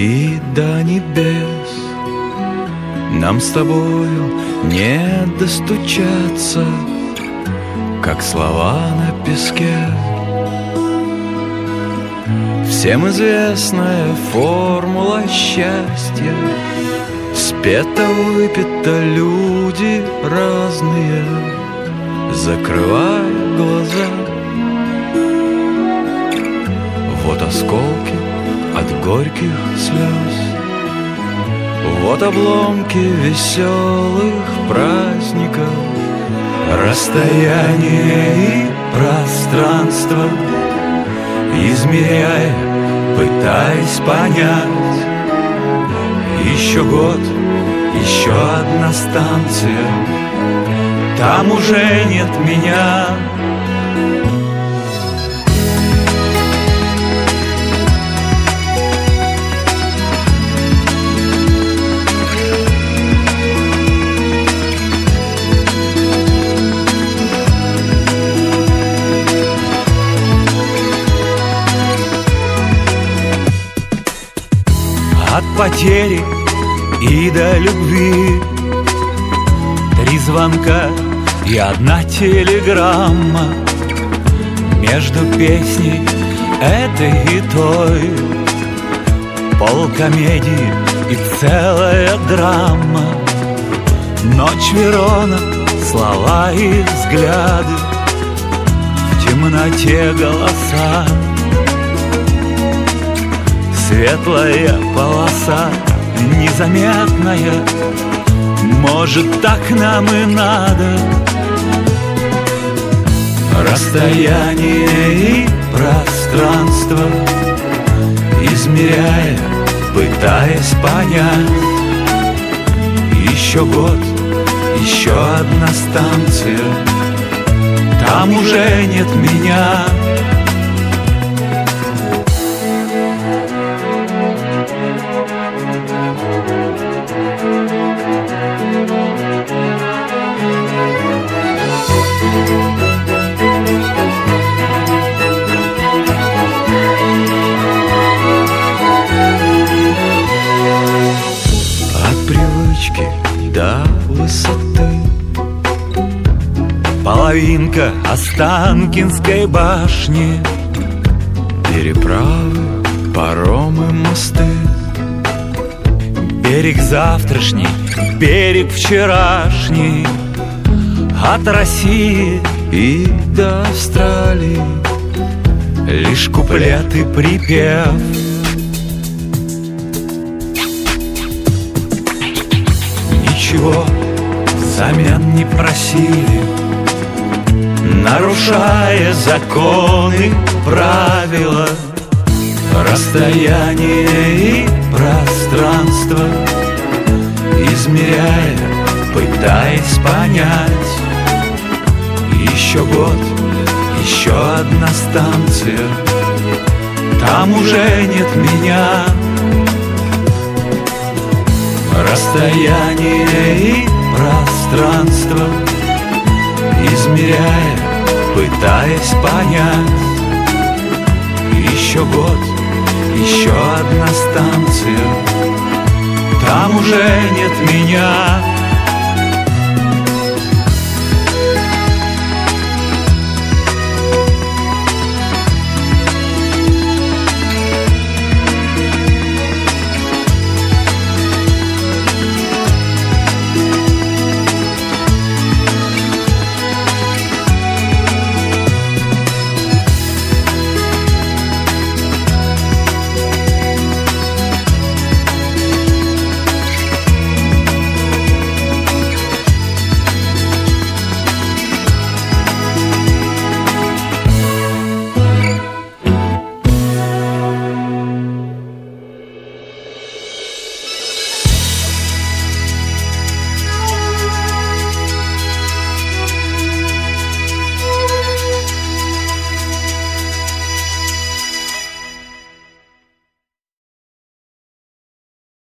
и до небес. Нам с тобою не достучаться, как слова на песке. Всем известная формула счастья, спета, выпита, люди разные, закрывая глаза. Вот осколки от горьких слез, вот обломки веселых праздников. Расстояние и пространство измеряя, пытаясь понять. Еще год, еще одна станция, там уже нет меня. От потери и до любви 3 звонка и 1 телеграмма. Между песней этой и той полкомедии и целая драма. Ночь Верона, слова и взгляды, в темноте голоса. Светлая полоса, незаметная, может, так нам и надо. Расстояние и пространство измеряя, пытаясь понять. Еще год, еще одна станция, там уже нет меня. До высоты половинка Останкинской башни, переправы, паромы, мосты. Берег завтрашний, берег вчерашний, от России и до Австралии лишь куплет и припев. Ничего взамен не просили, нарушая законы, правила. Расстояние и пространство измеряя, пытаясь понять. Еще год, еще одна станция, там уже нет меня. Расстояние и пространство измеряя, пытаясь понять. Еще год, еще одна станция, там уже нет меня.